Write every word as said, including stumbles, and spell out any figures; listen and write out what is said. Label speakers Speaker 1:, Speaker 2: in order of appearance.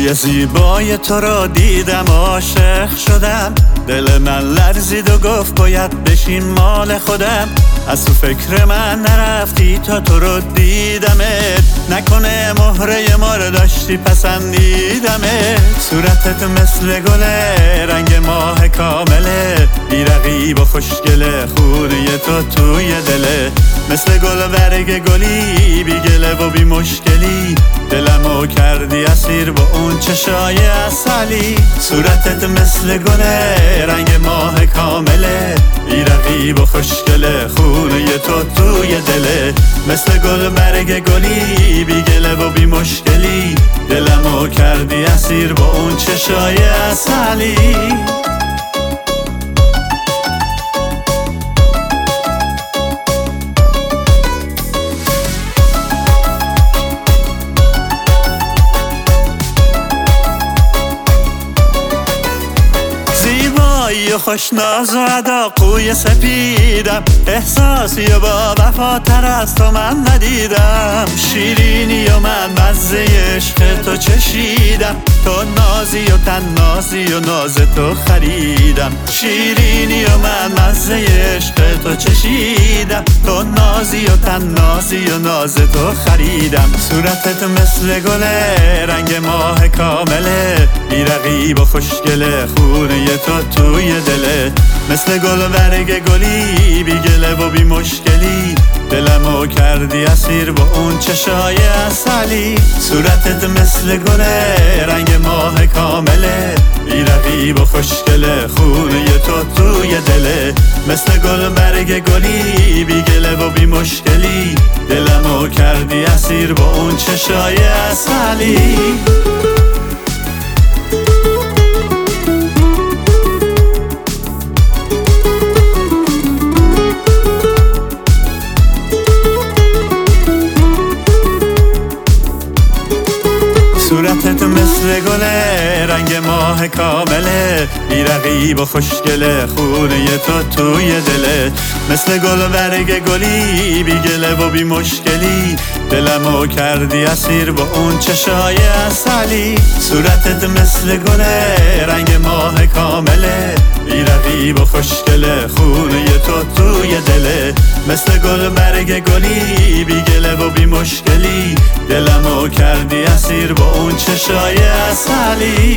Speaker 1: روی زیبای تو را دیدم عاشق شدم، دل من لرزید و گفت باید بشین مال خودم. از تو فکر من نرفتی تا تو رو دیدمت، نکنه مهره ما رو داشتی پسندیدمت. صورتت مثل گله، رنگ ماه کامله، بی رقیب و خوشگله، خونه تو توی دله. مثل گل برگ گلی، بی گله و بی مشکلی، دلمو کردی اسیر با اون چشای عسلی. صورتت مثل گله، رنگ ماه کامله، بی رقیب و خوشگله، خونه تو توی دله. مثل گل برگ گلی، بی گله و بی مشکلی، دلمو کردی اسیر با اون چشای عسلی. و خوشناز و ادا قوی سپیدم، احساسی و با وفاتر از تو من ندیدم. شیرینی و من مزه عشق تو چشیدم، تو نازی و تن نازی و ناز تو خریدم. شیرینی و من مزه عشق تو چشیدم، تو نازی و تن نازی و ناز تو خریدم. صورتت مثل گله، رنگ ماه کامله، بی رقیب و خوشگله، خونه تو توی دله. مثل گل برگ گلی، بی گله و بی مشکلی، دلمو کردی اسیر با اون چشای عسلی. صورتت مثل گله، رنگ ماه کامله، بی رقیب و خوشگله، خونه تو توی دله. مثل گل برگ گلی، بی گله و بی مشکلی، دلمو کردی اسیر با اون چشای عسلی. صورتت مثل گله، رنگ ماه کامله، بی رقیب و خوشگله، خونه تو توی دله. مثل گل برگ گلی، بی گله و بی مشکلی، دلمو کردی اسیر با اون چشای عسلی. صورتت مثل گله، رنگ ماه کامله، بی رقیب و خوشگله، خونه تو توی دله. مثل گل برگ گلی، بی گله و بی مشکلی، دلمو کردی اسیر با اون چشای عسلی.